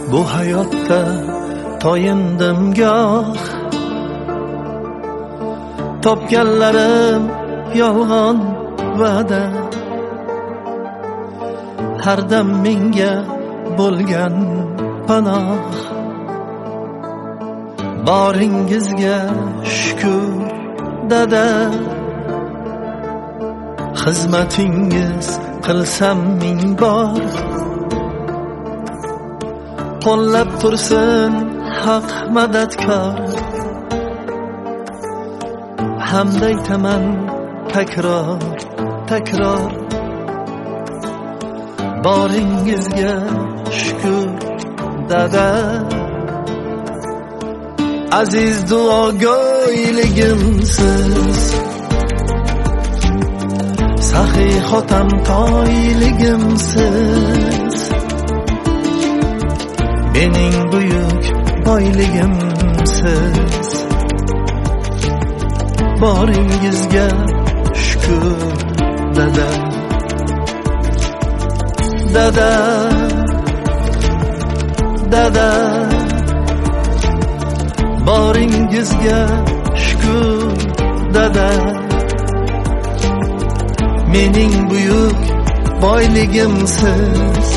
bu hayotda toyindim goh, topganlarim yolg'on va'da, har dam menga bo'lgan panoh. Boringizga shukr dada, xizmatingiz qilsam ming bor. Qo'llab tursin haq madadkor, hamd aytaman takror takror. Boringizga shukr dada, aziz duogo'yligimsiz, saxiy xotam toyligimsiz, mening buyuk boyligimsiz. Boringizga shukr dada, dada, dada. Boringizga shukr dada, mening buyuk boyligimsiz.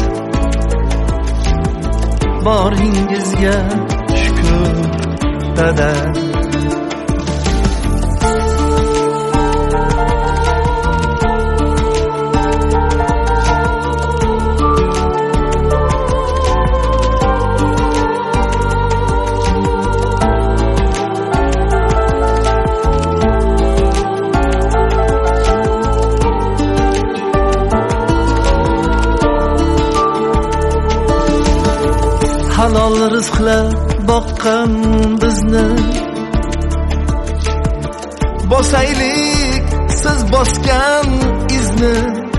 Boringizga shukr dada. Halol rizqlar boqqan bizni, bosaylik siz bosgan izni.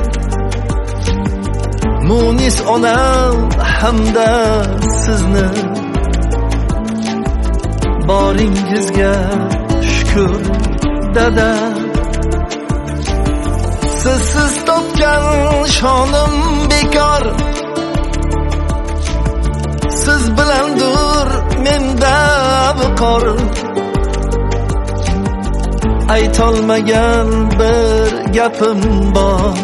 Munis onam hamda sizni, boringizga shukr dada. Sizsiz topgan shonim bekor, siz bilandur menda viqor. Aytolmagan bir gapim bor,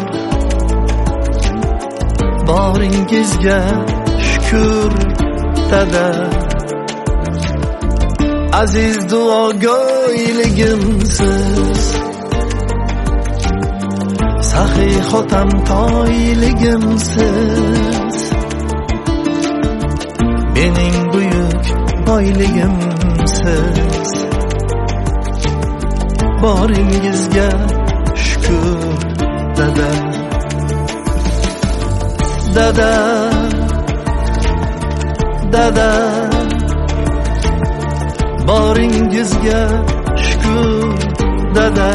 boringizga shukr dada. Aziz duogo'yligimsiz, saxiy xotam toyligimsiz, mening buyuk boyligimsiz. Boringizga shukr dada, dada, dada. Boringizga shukr dada,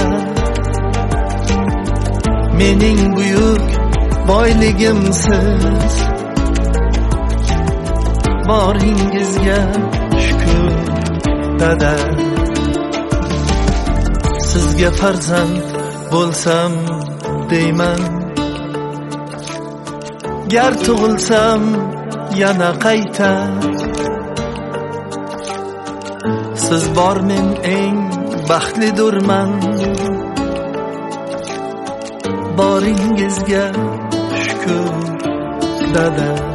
mening buyuk boyligimsiz. Boringizga shukr dada. Sizga farzand bo'lsam deyman, gar tug'ilsam yana qayta. Siz bor men eng baxtlidurman, boringizga shukr dada.